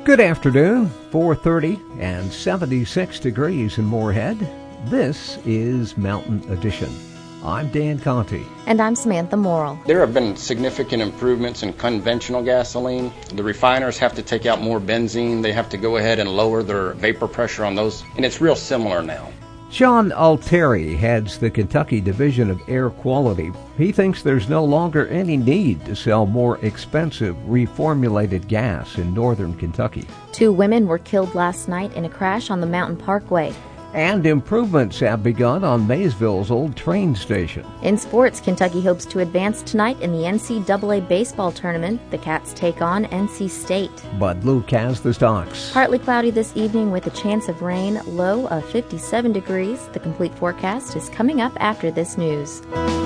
Good afternoon, 4:30 and 76 degrees in Moorhead. This is Mountain Edition. I'm Dan Conti. And I'm Samantha Morrill. There have been significant improvements in conventional gasoline. The refiners have to take out more benzene. They have to go ahead and lower their vapor pressure on those, and it's real similar now. Sean Altieri heads the Kentucky Division of Air Quality. He thinks there's no longer any need to sell more expensive reformulated gas in northern Kentucky. 2 women were killed last night in a crash on the Mountain Parkway. And improvements have begun on Maysville's old train station. In sports, Kentucky hopes to advance tonight in the NCAA baseball tournament. The Cats take on NC State. Bud Luke has the stocks. Partly cloudy this evening with a chance of rain, low of 57 degrees. The complete forecast is coming up after this news.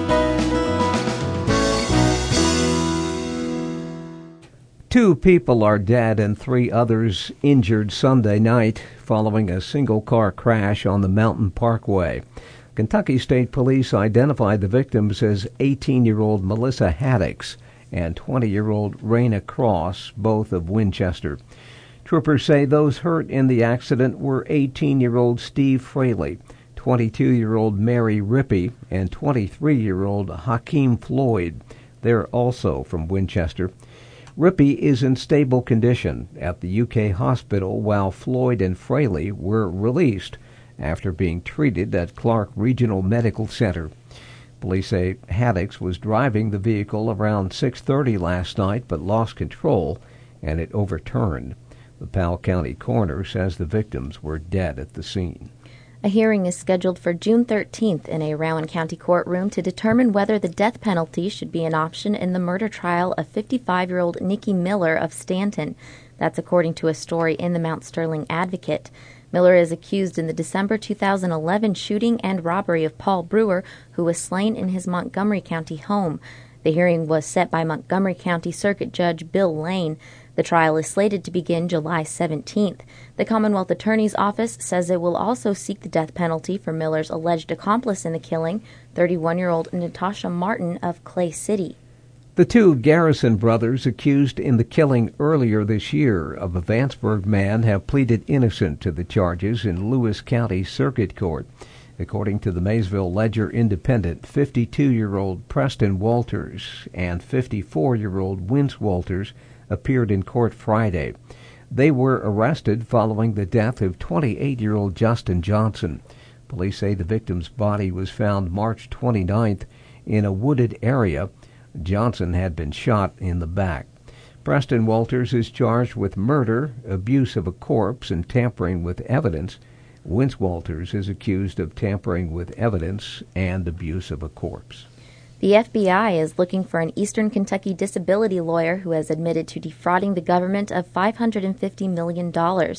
Two people are dead and 3 others injured Sunday night following a single-car crash on the Mountain Parkway. Kentucky State Police identified the victims as 18-year-old Melissa Haddix and 20-year-old Raina Cross, both of Winchester. Troopers say those hurt in the accident were 18-year-old Steve Fraley, 22-year-old Mary Rippey, and 23-year-old Hakeem Floyd. They're also from Winchester. Rippey is in stable condition at the UK hospital, while Floyd and Fraley were released after being treated at Clark Regional Medical Center. Police say Haddix was driving the vehicle around 6:30 last night but lost control and it overturned. The Powell County coroner says the victims were dead at the scene. A hearing is scheduled for June 13th in a Rowan County courtroom to determine whether the death penalty should be an option in the murder trial of 55-year-old Nikki Miller of Stanton. That's according to a story in the Mount Sterling Advocate. Miller is accused in the December 2011 shooting and robbery of Paul Brewer, who was slain in his Montgomery County home. The hearing was set by Montgomery County Circuit Judge Bill Lane. The trial is slated to begin July 17th. The Commonwealth Attorney's Office says it will also seek the death penalty for Miller's alleged accomplice in the killing, 31-year-old Natasha Martin of Clay City. The 2 Garrison brothers accused in the killing earlier this year of a Vanceburg man have pleaded innocent to the charges in Lewis County Circuit Court. According to the Maysville Ledger-Independent, 52-year-old Preston Walters and 54-year-old Wince Walters appeared in court Friday. They were arrested following the death of 28-year-old Justin Johnson. Police say the victim's body was found March 29th in a wooded area. Johnson had been shot in the back. Preston Walters is charged with murder, abuse of a corpse, and tampering with evidence. Wince Walters is accused of tampering with evidence and abuse of a corpse. The FBI is looking for an Eastern Kentucky disability lawyer who has admitted to defrauding the government of $550 million.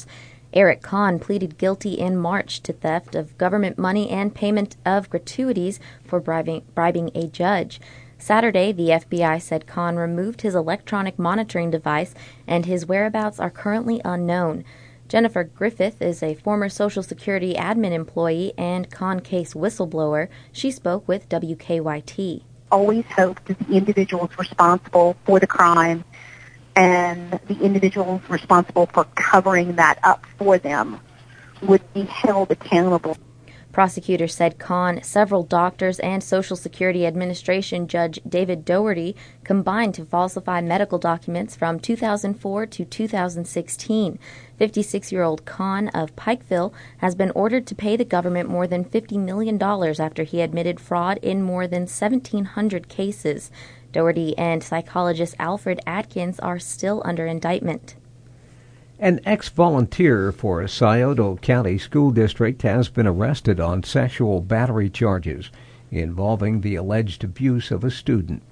Eric Kahn pleaded guilty in March to theft of government money and payment of gratuities for bribing a judge. Saturday, the FBI said Kahn removed his electronic monitoring device and his whereabouts are currently unknown. Jennifer Griffith is a former Social Security admin employee and Kahn case whistleblower. She spoke with WKYT. Always hoped that the individuals responsible for the crime and the individuals responsible for covering that up for them would be held accountable. Prosecutors said Kahn, several doctors, and Social Security Administration Judge David Doherty combined to falsify medical documents from 2004 to 2016. 56-year-old Kahn of Pikeville has been ordered to pay the government more than $50 million after he admitted fraud in more than 1,700 cases. Doherty and psychologist Alfred Atkins are still under indictment. An ex-volunteer for a Scioto County school district has been arrested on sexual battery charges involving the alleged abuse of a student.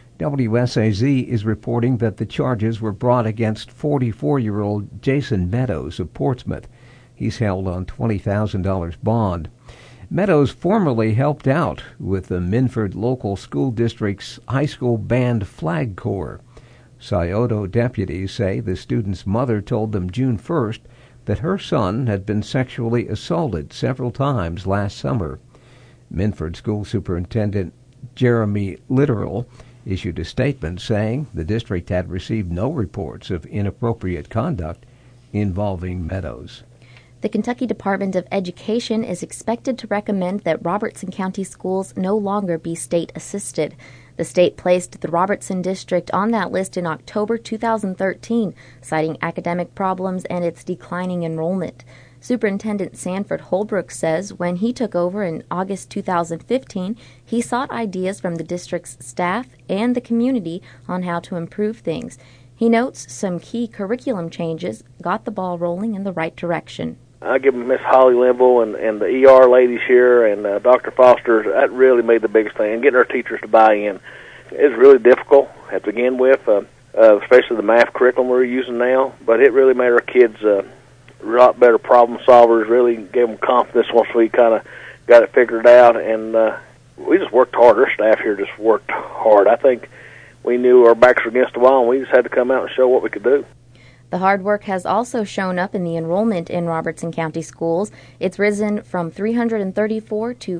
WSAZ is reporting that the charges were brought against 44-year-old Jason Meadows of Portsmouth. He's held on $20,000 bond. Meadows formerly helped out with the Minford Local School District's high school band flag corps. Scioto deputies say the student's mother told them June 1st that her son had been sexually assaulted several times last summer. Minford School Superintendent Jeremy Littoral issued a statement saying the district had received no reports of inappropriate conduct involving Meadows. The Kentucky Department of Education is expected to recommend that Robertson County schools no longer be state-assisted. The state placed the Robertson District on that list in October 2013, citing academic problems and its declining enrollment. Superintendent Sanford Holbrook says when he took over in August 2015, he sought ideas from the district's staff and the community on how to improve things. He notes some key curriculum changes got the ball rolling in the right direction. I give Miss Holly Linville and the ER ladies here and Dr. Foster, that really made the biggest thing, and getting our teachers to buy in. It's really difficult to begin with, especially the math curriculum we're using now, but it really made our kids a lot better problem solvers, really gave them confidence once we kind of got it figured out, and we just worked hard. Our staff here just worked hard. I think we knew our backs were against the wall, and we just had to come out and show what we could do. The hard work has also shown up in the enrollment in Robertson County schools. It's risen from 334 to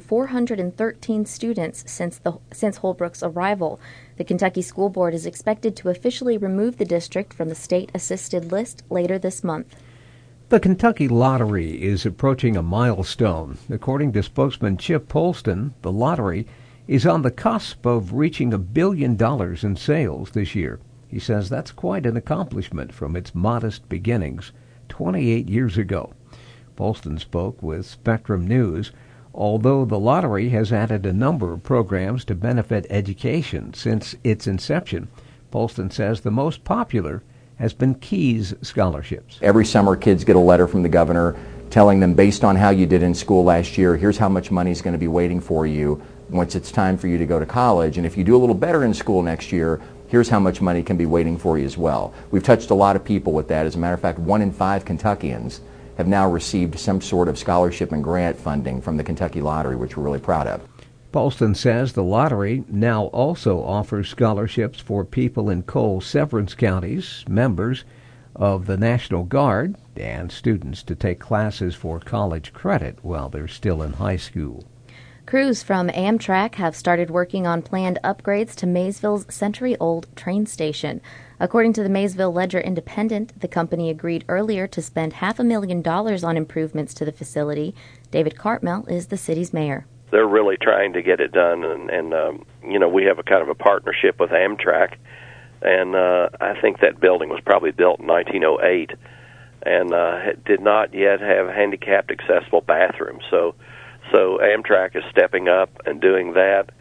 413 students since Holbrook's arrival. The Kentucky School Board is expected to officially remove the district from the state-assisted list later this month. The Kentucky Lottery is approaching a milestone. According to spokesman Chip Polston, the lottery is on the cusp of reaching $1 billion in sales this year. He says that's quite an accomplishment from its modest beginnings 28 years ago. Polston spoke with Spectrum News. Although the lottery has added a number of programs to benefit education since its inception, Polston says the most popular has been Keys scholarships. Every summer, kids get a letter from the governor telling them, based on how you did in school last year, here's how much money is going to be waiting for you once it's time for you to go to college. And if you do a little better in school next year, here's how much money can be waiting for you as well. We've touched a lot of people with that. As a matter of fact, 1 in 5 Kentuckians have now received some sort of scholarship and grant funding from the Kentucky Lottery, which we're really proud of. Polston says the lottery now also offers scholarships for people in coal severance counties, members of the National Guard, and students to take classes for college credit while they're still in high school. Crews from Amtrak have started working on planned upgrades to Maysville's century-old train station. According to the Maysville Ledger-Independent, the company agreed earlier to spend $500,000 on improvements to the facility. David Cartmell is the city's mayor. They're really trying to get it done, and we have a kind of a partnership with Amtrak, and I think that building was probably built in 1908 and did not yet have handicapped accessible bathrooms. So Amtrak is stepping up and doing that.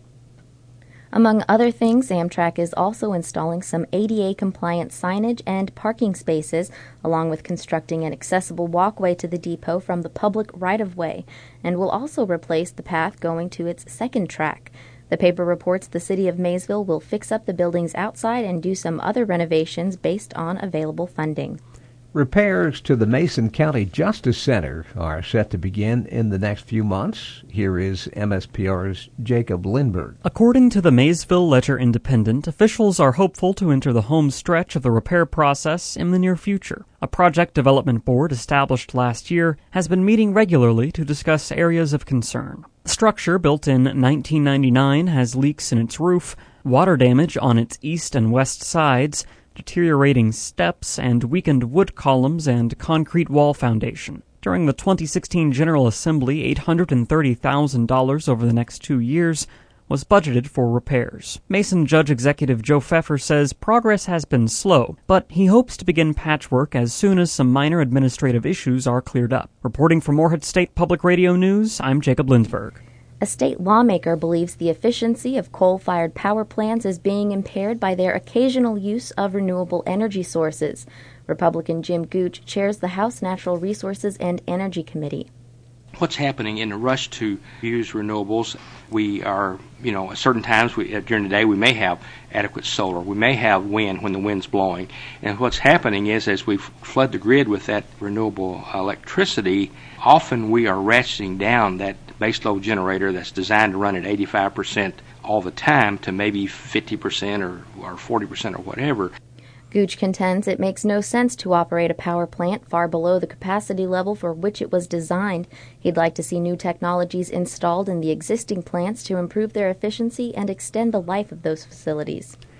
Among other things, Amtrak is also installing some ADA-compliant signage and parking spaces, along with constructing an accessible walkway to the depot from the public right-of-way, and will also replace the path going to its second track. The paper reports the city of Maysville will fix up the buildings outside and do some other renovations based on available funding. Repairs to the Mason County Justice Center are set to begin in the next few months. Here is MSPR's Jacob Lindberg. According to the Maysville Ledger-Independent, officials are hopeful to enter the home stretch of the repair process in the near future. A project development board established last year has been meeting regularly to discuss areas of concern. The structure, built in 1999, has leaks in its roof, water damage on its east and west sides, deteriorating steps, and weakened wood columns and concrete wall foundation. During the 2016 General Assembly, $830,000 over the next 2 years was budgeted for repairs. Mason Judge Executive Joe Pfeffer says progress has been slow, but he hopes to begin patchwork as soon as some minor administrative issues are cleared up. Reporting for Morehead State Public Radio News, I'm Jacob Lindberg. A state lawmaker believes the efficiency of coal-fired power plants is being impaired by their occasional use of renewable energy sources. Republican Jim Gooch chairs the House Natural Resources and Energy Committee. What's happening in the rush to use renewables, we are, at certain times during the day we may have adequate solar. We may have wind when the wind's blowing. And what's happening is as we flood the grid with that renewable electricity, often we are ratcheting down that baseload generator that's designed to run at 85% all the time to maybe 50% or 40% or whatever. Gooch contends it makes no sense to operate a power plant far below the capacity level for which it was designed. He'd like to see new technologies installed in the existing plants to improve their efficiency and extend the life of those facilities.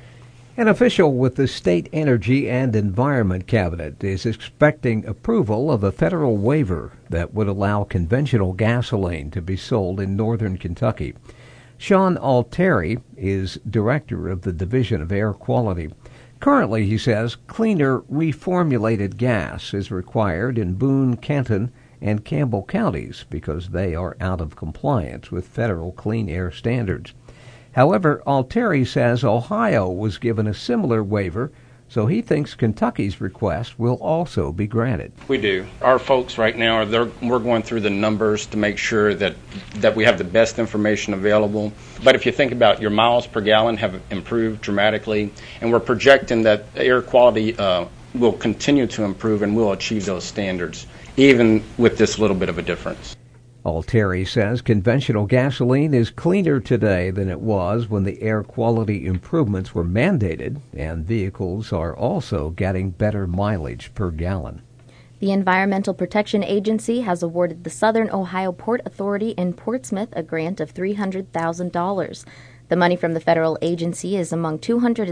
An official with the State Energy and Environment Cabinet is expecting approval of a federal waiver that would allow conventional gasoline to be sold in northern Kentucky. Sean Altieri is director of the Division of Air Quality. Currently, he says, cleaner reformulated gas is required in Boone, Kenton, and Campbell counties because they are out of compliance with federal clean air standards. However, Altieri says Ohio was given a similar waiver, so he thinks Kentucky's request will also be granted. We do. Our folks right now, we're going through the numbers to make sure that we have the best information available. But if you think about your miles per gallon have improved dramatically, and we're projecting that air quality will continue to improve and we'll achieve those standards, even with this little bit of a difference. Altieri says conventional gasoline is cleaner today than it was when the air quality improvements were mandated, and vehicles are also getting better mileage per gallon. The Environmental Protection Agency has awarded the Southern Ohio Port Authority in Portsmouth a grant of $300,000. The money from the federal agency is among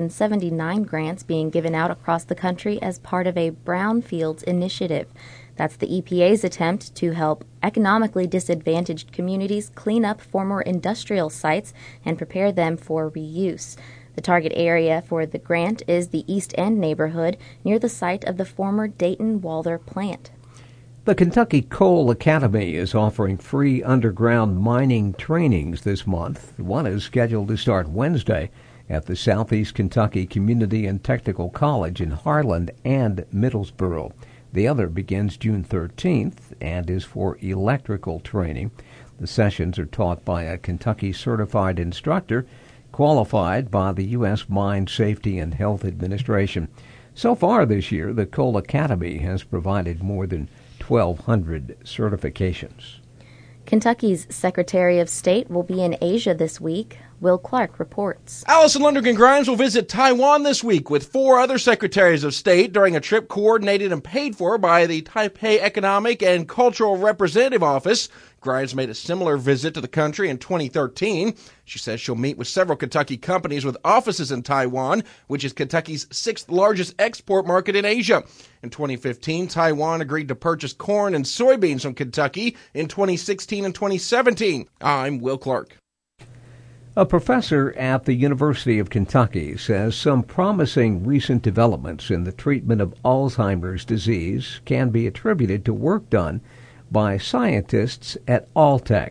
279 grants being given out across the country as part of a Brownfields initiative. That's the EPA's attempt to help economically disadvantaged communities clean up former industrial sites and prepare them for reuse. The target area for the grant is the East End neighborhood near the site of the former Dayton Walther plant. The Kentucky Coal Academy is offering free underground mining trainings this month. One is scheduled to start Wednesday at the Southeast Kentucky Community and Technical College in Harlan and Middlesboro. The other begins June 13th and is for electrical training. The sessions are taught by a Kentucky certified instructor qualified by the U.S. Mine Safety and Health Administration. So far this year, the Coal Academy has provided more than 1,200 certifications. Kentucky's Secretary of State will be in Asia this week. Will Clark reports. Allison Lundergan-Grimes will visit Taiwan this week with 4 other secretaries of state during a trip coordinated and paid for by the Taipei Economic and Cultural Representative Office. Grimes made a similar visit to the country in 2013. She says she'll meet with several Kentucky companies with offices in Taiwan, which is Kentucky's 6th largest export market in Asia. In 2015, Taiwan agreed to purchase corn and soybeans from Kentucky in 2016 and 2017. I'm Will Clark. A professor at the University of Kentucky says some promising recent developments in the treatment of Alzheimer's disease can be attributed to work done by scientists at Alltech.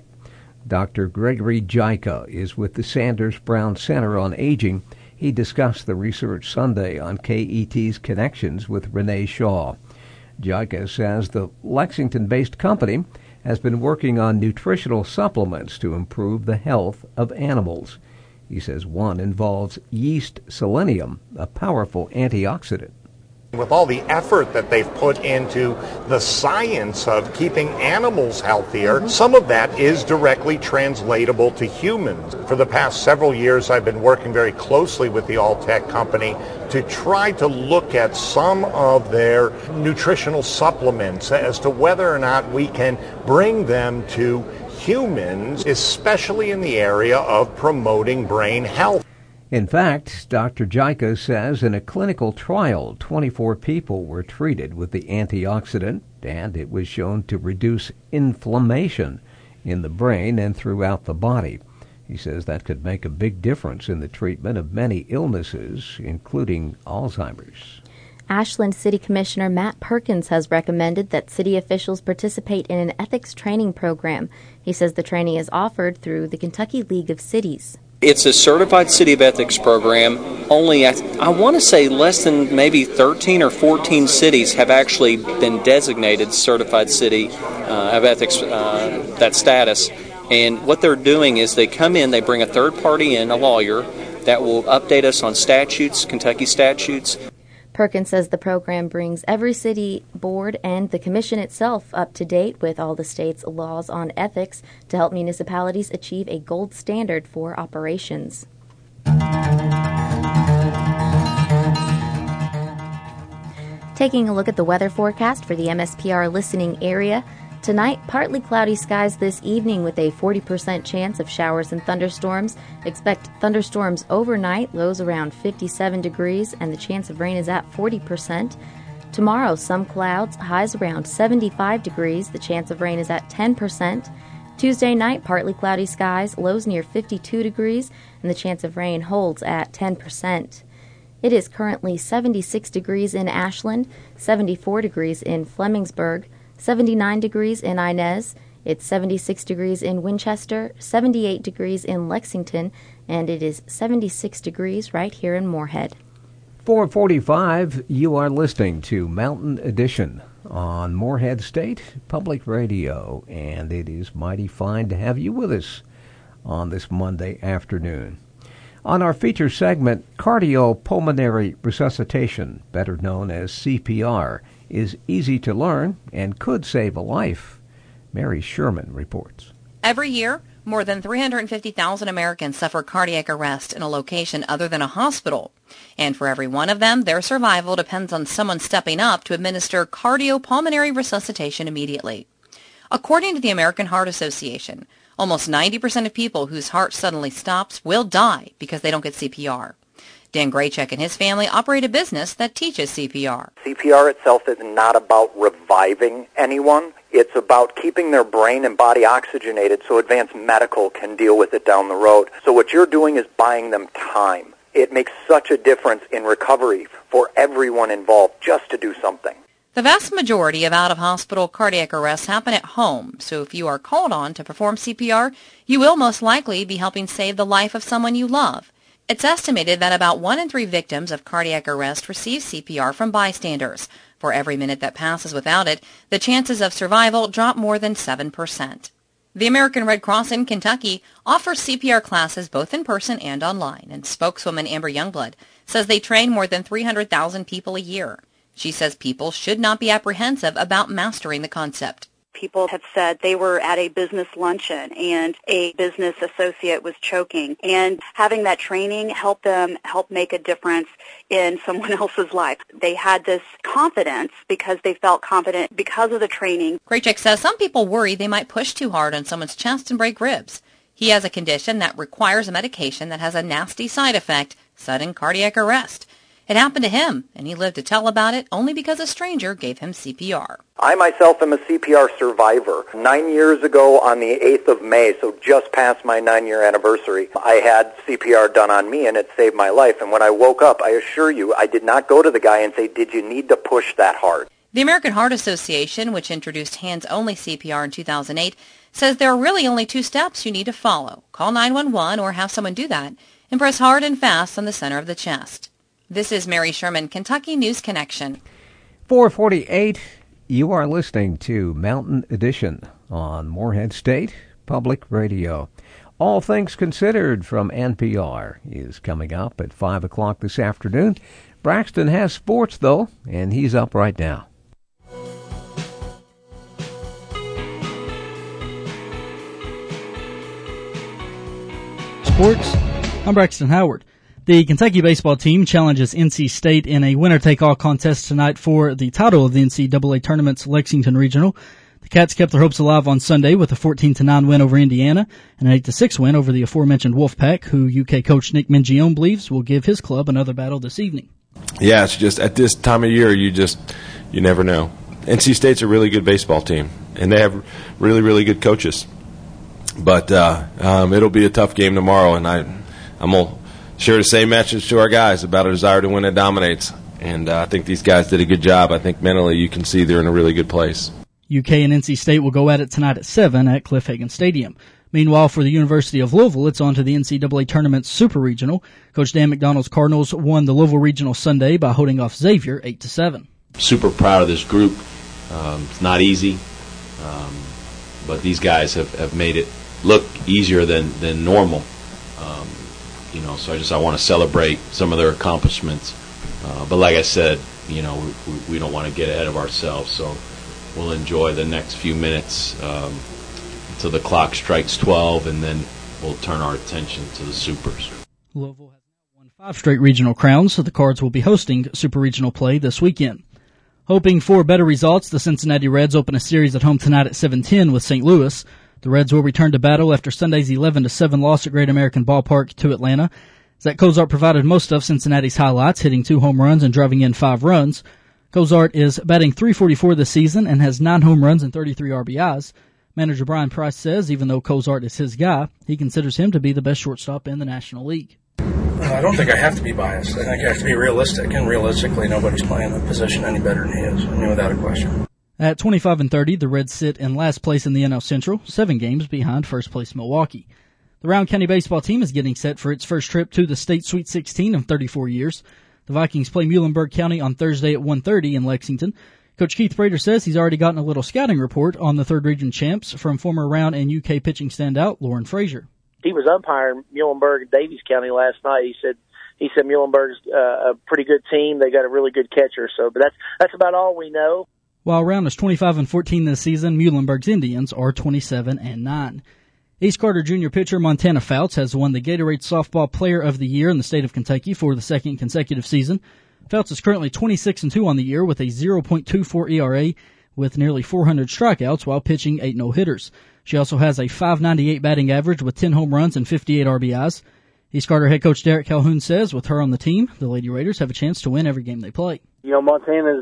Dr. Gregory Jica is with the Sanders Brown Center on Aging. He discussed the research Sunday on KET's Connections with Renee Shaw. Jica says the Lexington-based company has been working on nutritional supplements to improve the health of animals. He says one involves yeast selenium, a powerful antioxidant. With all the effort that they've put into the science of keeping animals healthier, some of that is directly translatable to humans. For the past several years, I've been working very closely with the Alltech company to try to look at some of their nutritional supplements as to whether or not we can bring them to humans, especially in the area of promoting brain health. In fact, Dr. Jica says in a clinical trial, 24 people were treated with the antioxidant, and it was shown to reduce inflammation in the brain and throughout the body. He says that could make a big difference in the treatment of many illnesses, including Alzheimer's. Ashland City Commissioner Matt Perkins has recommended that city officials participate in an ethics training program. He says the training is offered through the Kentucky League of Cities. It's a certified city of ethics program. Only, I want to say less than maybe 13 or 14 cities have actually been designated certified city of ethics, that status. And what they're doing is they come in, they bring a third party in, a lawyer, that will update us on statutes, Kentucky statutes. Perkins says the program brings every city board and the commission itself up to date with all the state's laws on ethics to help municipalities achieve a gold standard for operations. Taking a look at the weather forecast for the MSPR listening area. Tonight, partly cloudy skies this evening with a 40% chance of showers and thunderstorms. Expect thunderstorms overnight, lows around 57 degrees, and the chance of rain is at 40%. Tomorrow, some clouds, highs around 75 degrees, the chance of rain is at 10%. Tuesday night, partly cloudy skies, lows near 52 degrees, and the chance of rain holds at 10%. It is currently 76 degrees in Ashland, 74 degrees in Flemingsburg, 79 degrees in Inez, it's 76 degrees in Winchester, 78 degrees in Lexington, and it is 76 degrees right here in Moorhead. 4:45, you are listening to Mountain Edition on Moorhead State Public Radio, and it is mighty fine to have you with us on this Monday afternoon. On our feature segment, cardiopulmonary resuscitation, better known as CPR, is easy to learn and could save a life. Mary Sherman reports. Every year, more than 350,000 Americans suffer cardiac arrest in a location other than a hospital. And for every one of them, their survival depends on someone stepping up to administer cardiopulmonary resuscitation immediately. According to the American Heart Association, almost 90% of people whose heart suddenly stops will die because they don't get CPR. Dan Graycheck and his family operate a business that teaches CPR. CPR itself is not about reviving anyone. It's about keeping their brain and body oxygenated so advanced medical can deal with it down the road. So what you're doing is buying them time. It makes such a difference in recovery for everyone involved just to do something. The vast majority of out-of-hospital cardiac arrests happen at home, so if you are called on to perform CPR, you will most likely be helping save the life of someone you love. It's estimated that about 1 in 3 victims of cardiac arrest receive CPR from bystanders. For every minute that passes without it, the chances of survival drop more than 7%. The American Red Cross in Kentucky offers CPR classes both in person and online, and spokeswoman Amber Youngblood says they train more than 300,000 people a year. She says people should not be apprehensive about mastering the concept. People have said they were at a business luncheon and a business associate was choking, and having that training helped them make a difference in someone else's life. They had this confidence because they felt confident because of the training. Graycheck says some people worry they might push too hard on someone's chest and break ribs. He has a condition that requires a medication that has a nasty side effect, sudden cardiac arrest. It happened to him, and he lived to tell about it only because a stranger gave him CPR. I myself am a CPR survivor. 9 years ago on the 8th of May, so just past my 9-year anniversary, I had CPR done on me, and it saved my life. And when I woke up, I assure you, I did not go to the guy and say, "Did you need to push that hard?" The American Heart Association, which introduced hands-only CPR in 2008, says there are really only 2 steps you need to follow. Call 911 or have someone do that, and press hard and fast on the center of the chest. This is Mary Sherman, Kentucky News Connection. 4:48, you are listening to Mountain Edition on Moorhead State Public Radio. All Things Considered from NPR is coming up at 5 o'clock this afternoon. Braxton has sports, though, and he's up right now. Sports, I'm Braxton Howard. The Kentucky baseball team challenges NC State in a winner-take-all contest tonight for the title of the NCAA tournament's Lexington Regional. The Cats kept their hopes alive on Sunday with a 14-9 win over Indiana and an 8-6 win over the aforementioned Wolfpack, who UK coach Nick Mingione believes will give his club another battle this evening. Yeah, it's just at this time of year, you never know. NC State's a really good baseball team, and they have really, really good coaches. But it'll be a tough game tomorrow, and I'm going to share the same message to our guys about a desire to win that dominates. And I think these guys did a good job. I think mentally you can see they're in a really good place. UK and NC State will go at it tonight at 7 at Cliff Hagan Stadium. Meanwhile, for the University of Louisville, it's on to the NCAA Tournament's Super Regional. Coach Dan McDonald's Cardinals won the Louisville Regional Sunday by holding off Xavier 8-7. Super proud of this group. It's not easy, but these guys have made it look easier than normal. So I want to celebrate some of their accomplishments. But like I said, we don't want to get ahead of ourselves. So we'll enjoy the next few minutes until the clock strikes 12, and then we'll turn our attention to the Supers. Louisville has won 5 straight regional crowns, so the Cards will be hosting Super Regional play this weekend. Hoping for better results, the Cincinnati Reds open a series at home tonight at 7:10 with St. Louis. The Reds will return to battle after Sunday's 11-7 loss at Great American Ballpark to Atlanta. Zach Cozart provided most of Cincinnati's highlights, hitting 2 home runs and driving in 5 runs. Cozart is batting .344 this season and has 9 home runs and 33 RBIs. Manager Brian Price says even though Cozart is his guy, he considers him to be the best shortstop in the National League. I don't think I have to be biased. I think I have to be realistic, and realistically, nobody's playing the position any better than he is, without a question. At 25-30, the Reds sit in last place in the NL Central, 7 games behind first place Milwaukee. The Rowan County baseball team is getting set for its first trip to the state Sweet 16 in 34 years. The Vikings play Muhlenberg County on Thursday at 1:30 in Lexington. Coach Keith Prater says he's already gotten a little scouting report on the 3rd Region champs from former Rowan and UK pitching standout Lauren Frazier. He was umpiring Muhlenberg and Davies County last night. He said Muhlenberg's a pretty good team. They got a really good catcher. But that's about all we know. While Rowan is 25-14 this season, Muhlenberg's Indians are 27-9. East Carter Junior pitcher Montana Fouts has won the Gatorade Softball Player of the Year in the state of Kentucky for the 2nd consecutive season. Fouts is currently 26-2 on the year with a 0.24 ERA with nearly 400 strikeouts while pitching 8 no-hitters. She also has a .598 batting average with 10 home runs and 58 RBIs. East Carter head coach Derek Calhoun says with her on the team, the Lady Raiders have a chance to win every game they play. Montana's,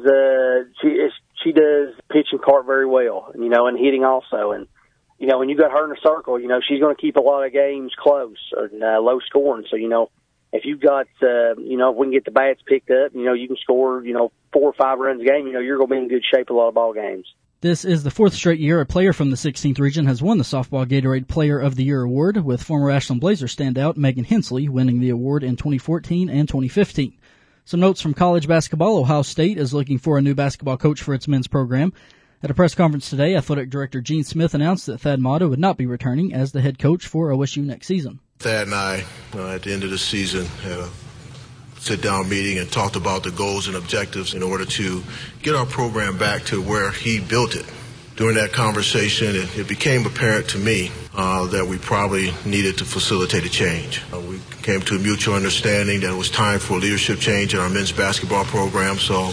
she does pitch and cart very well, and hitting also. And, when you got her in a circle, she's going to keep a lot of games close and low scoring. So, if you've got, if we can get the bats picked up, you can score, 4 or 5 runs a game, you're going to be in good shape a lot of ball games. This is the 4th straight year a player from the 16th region has won the Softball Gatorade Player of the Year award, with former Ashland Blazer standout Megan Hensley winning the award in 2014 and 2015. Some notes from college basketball. Ohio State is looking for a new basketball coach for its men's program. At a press conference today, athletic director Gene Smith announced that Thad Matta would not be returning as the head coach for OSU next season. Thad and I, at the end of the season, had a sit-down meeting and talked about the goals and objectives in order to get our program back to where he built it. During that conversation, it became apparent to me that we probably needed to facilitate a change. We came to a mutual understanding that it was time for a leadership change in our men's basketball program, so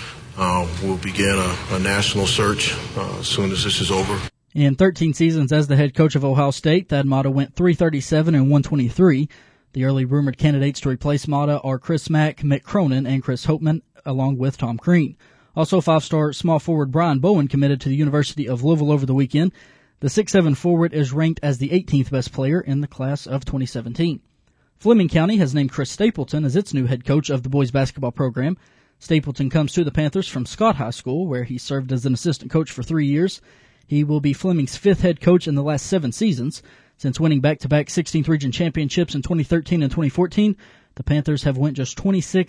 we'll begin a national search as soon as this is over. In 13 seasons as the head coach of Ohio State, Thad Matta went .337 and .123. The early rumored candidates to replace Matta are Chris Mack, Mick Cronin, and Chris Hopeman, along with Tom Crean. Also, 5-star small forward Brian Bowen committed to the University of Louisville over the weekend. The 6'7" forward is ranked as the 18th best player in the class of 2017. Fleming County has named Chris Stapleton as its new head coach of the boys basketball program. Stapleton comes to the Panthers from Scott High School, where he served as an assistant coach for 3 years. He will be Fleming's 5th head coach in the last 7 seasons. Since winning back-to-back 16th region championships in 2013 and 2014, the Panthers have went just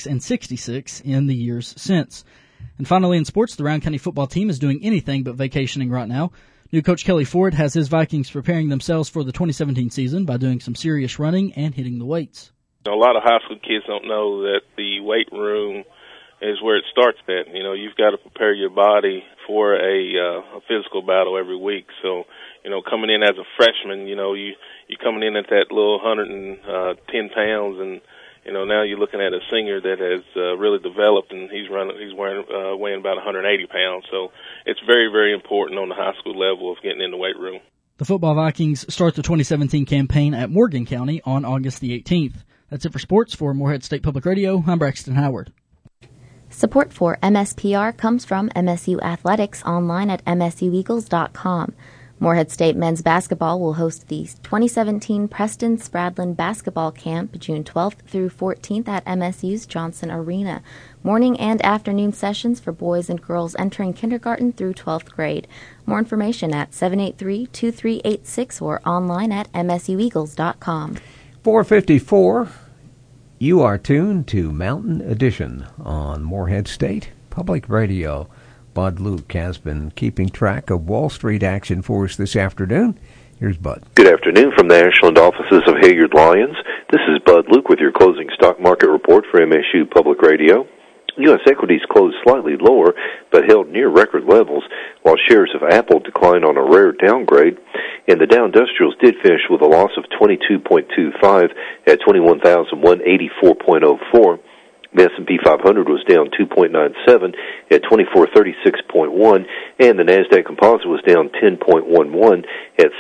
26-66 in the years since. And finally in sports, the Rowan County football team is doing anything but vacationing right now. New coach Kelly Ford has his Vikings preparing themselves for the 2017 season by doing some serious running and hitting the weights. A lot of high school kids don't know that the weight room is where it starts at. You've got to prepare your body for a physical battle every week. So, coming in as a freshman, you're coming in at that little 110 pounds, and now you're looking at a senior that has really developed, and he's weighing about 180 pounds. So it's very, very important on the high school level of getting in the weight room. The football Vikings start the 2017 campaign at Morgan County on August the 18th. That's it for sports. For Morehead State Public Radio, I'm Braxton Howard. Support for MSPR comes from MSU Athletics online at msueagles.com. Morehead State men's basketball will host the 2017 Preston Spradlin Basketball Camp June 12th through 14th at MSU's Johnson Arena. Morning and afternoon sessions for boys and girls entering kindergarten through 12th grade. More information at 783-2386 or online at msueagles.com. 4:54. You are tuned to Mountain Edition on Morehead State Public Radio. Bud Luke has been keeping track of Wall Street action for us this afternoon. Here's Bud. Good afternoon from the Ashland offices of Hilliard Lyons. This is Bud Luke with your closing stock market report for MSU Public Radio. U.S. equities closed slightly lower, but held near record levels, while shares of Apple declined on a rare downgrade. And the Dow Industrials did finish with a loss of 22.25 at 21,184.04. The S&P 500 was down 2.97 at 2436.1, and the Nasdaq Composite was down 10.11 at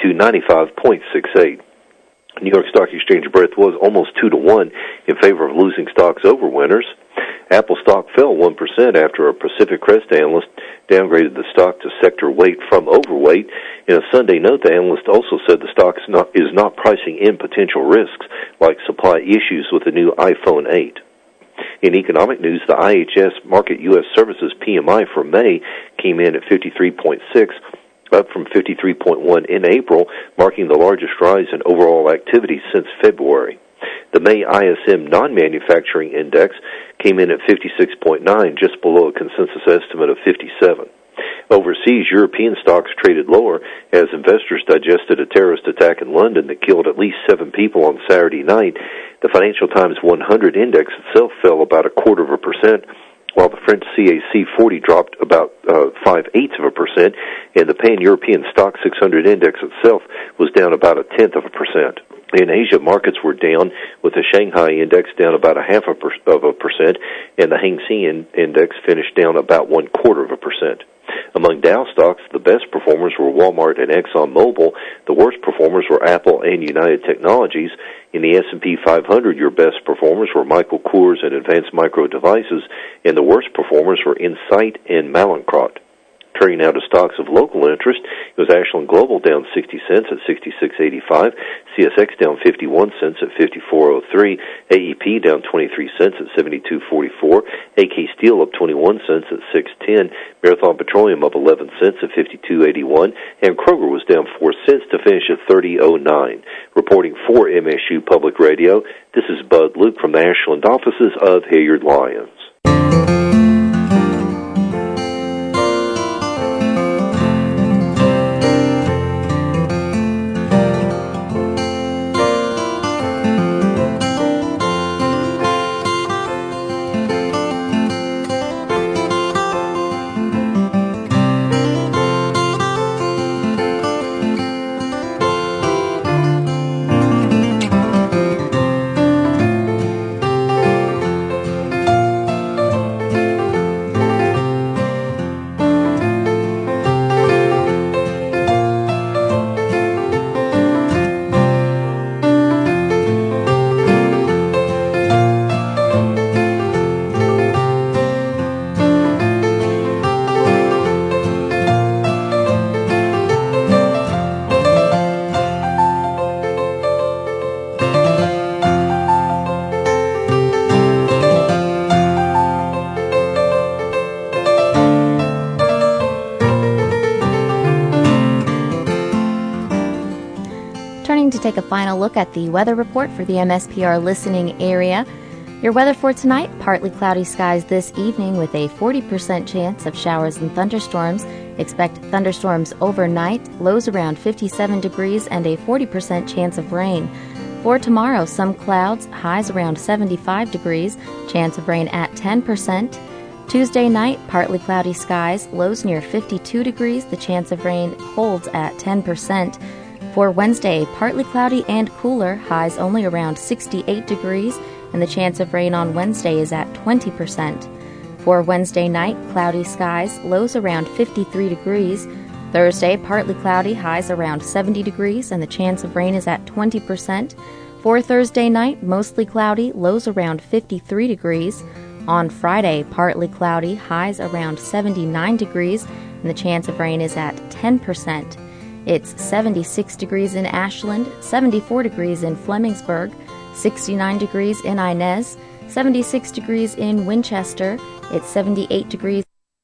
6295.68. New York Stock Exchange breadth was almost 2-1 in favor of losing stocks over winners. Apple stock fell 1% after a Pacific Crest analyst downgraded the stock to sector weight from overweight. In a Sunday note, the analyst also said the stock is not pricing in potential risks like supply issues with the new iPhone 8. In economic news, the IHS Markit U.S. Services PMI for May came in at 53.6, up from 53.1 in April, marking the largest rise in overall activity since February. The May ISM non-manufacturing index came in at 56.9, just below a consensus estimate of 57. Overseas, European stocks traded lower as investors digested a terrorist attack in London that killed at least 7 people on Saturday night. The Financial Times 100 index itself fell about 0.25%, while the French CAC 40 dropped about 0.5%, and the Pan-European Stock 600 index itself was down about 0.1%. In Asia, markets were down, with the Shanghai index down about 0.5%, and the Hang Seng index finished down about 0.25%. Among Dow stocks, the best performers were Walmart and ExxonMobil. The worst performers were Apple and United Technologies. In the S&P 500, your best performers were Michael Kors and Advanced Micro Devices, and the worst performers were Insight and Mallinckrodt. Turning now to stocks of local interest, it was Ashland Global down 60 cents at 66.85, CSX down 51 cents at 54.03, AEP down 23 cents at 72.44, AK Steel up 21 cents at 6.10, Marathon Petroleum up 11 cents at 52.81, and Kroger was down 4 cents to finish at 30.09. Reporting for MSU Public Radio, this is Bud Luke from the Ashland offices of Hilliard Lyons. Take a final look at the weather report for the MSPR listening area. Your weather for tonight, partly cloudy skies this evening with a 40% chance of showers and thunderstorms. Expect thunderstorms overnight, lows around 57 degrees and a 40% chance of rain. For tomorrow, some clouds, highs around 75 degrees, chance of rain at 10%. Tuesday night, partly cloudy skies, lows near 52 degrees, the chance of rain holds at 10%. For Wednesday, partly cloudy and cooler, highs only around 68 degrees, and the chance of rain on Wednesday is at 20%. For Wednesday night, cloudy skies, lows around 53 degrees. Thursday, partly cloudy, highs around 70 degrees, and the chance of rain is at 20%. For Thursday night, mostly cloudy, lows around 53 degrees. On Friday, partly cloudy, highs around 79 degrees, and the chance of rain is at 10%. It's 76 degrees in Ashland, 74 degrees in Flemingsburg, 69 degrees in Inez, 76 degrees in Winchester. It's 78 degrees.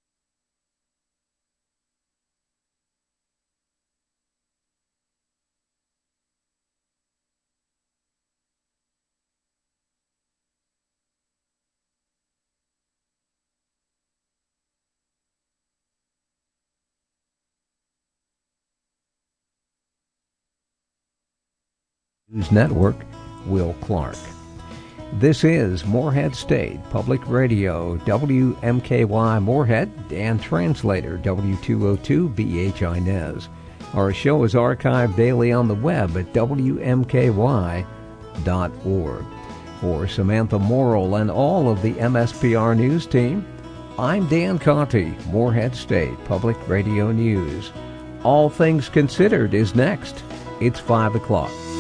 News Network, Will Clark. This is Morehead State Public Radio, WMKY Morehead, and translator W202 BH Inez. Our show is archived daily on the web at WMKY.org. For Samantha Morrill and all of the MSPR News team, I'm Dan Conti, Morehead State Public Radio News. All Things Considered is next. It's 5 o'clock.